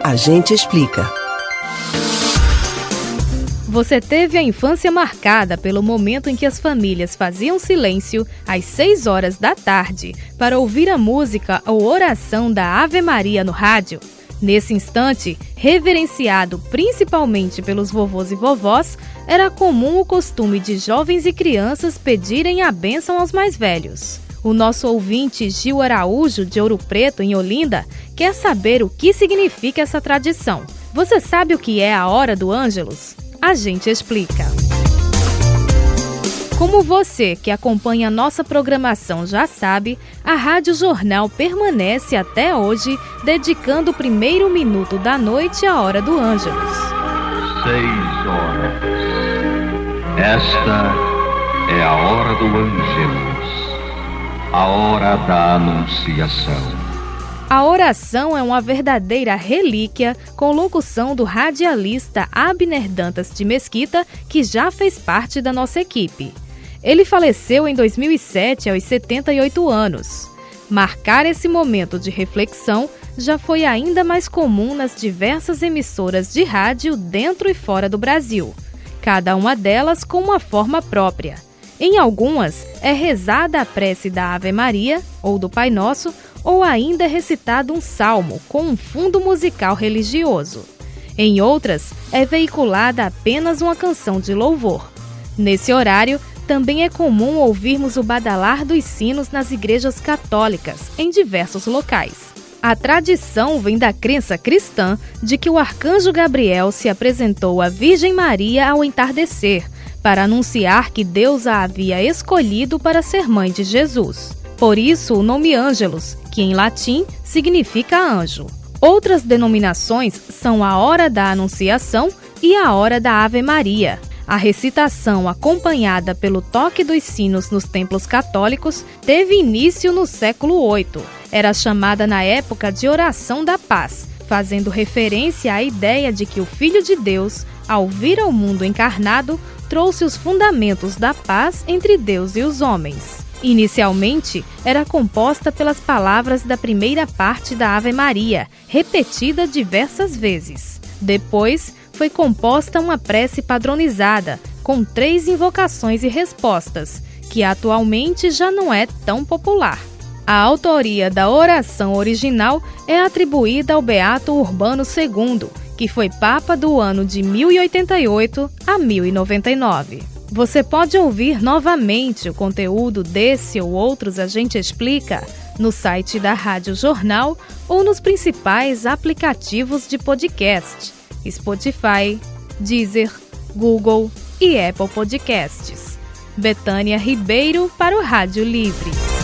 A gente explica. Você teve a infância marcada pelo momento em que as famílias faziam silêncio às 6 horas da tarde para ouvir a música ou oração da Ave Maria no rádio? Nesse instante, reverenciado principalmente pelos vovôs e vovós, era comum o costume de jovens e crianças pedirem a bênção aos mais velhos. O nosso ouvinte Gil Araújo, de Ouro Preto, em Olinda, quer saber o que significa essa tradição. Você sabe o que é a Hora do Ângelus? A gente explica. Como você que acompanha a nossa programação já sabe, a Rádio Jornal permanece até hoje dedicando o primeiro minuto da noite à Hora do Ângelus. 6 horas. Esta é a Hora do Ângelus, a hora da Anunciação. A oração é uma verdadeira relíquia com locução do radialista Abner Dantas de Mesquita, que já fez parte da nossa equipe. Ele faleceu em 2007 aos 78 anos. Marcar esse momento de reflexão já foi ainda mais comum nas diversas emissoras de rádio dentro e fora do Brasil, cada uma delas com uma forma própria. Em algumas, é rezada a prece da Ave Maria ou do Pai Nosso, ou ainda é recitado um salmo com um fundo musical religioso. Em outras, é veiculada apenas uma canção de louvor. Nesse horário, também é comum ouvirmos o badalar dos sinos nas igrejas católicas, em diversos locais. A tradição vem da crença cristã de que o arcanjo Gabriel se apresentou à Virgem Maria ao entardecer, para anunciar que Deus a havia escolhido para ser mãe de Jesus. Por isso, o nome Ângelus, que em latim significa anjo. Outras denominações são a Hora da Anunciação e a Hora da Ave Maria. A recitação, acompanhada pelo toque dos sinos nos templos católicos, teve início no século VIII. Era chamada na época de Oração da Paz, fazendo referência à ideia de que o Filho de Deus, ao vir ao mundo encarnado, trouxe os fundamentos da paz entre Deus e os homens. Inicialmente, era composta pelas palavras da primeira parte da Ave Maria, repetida diversas vezes. Depois, foi composta uma prece padronizada, com 3 invocações e respostas, que atualmente já não é tão popular. A autoria da oração original é atribuída ao Beato Urbano II, que foi Papa do ano de 1088 a 1099. Você pode ouvir novamente o conteúdo desse ou outros A Gente Explica no site da Rádio Jornal ou nos principais aplicativos de podcast, Spotify, Deezer, Google e Apple Podcasts. Betânia Ribeiro para o Rádio Livre.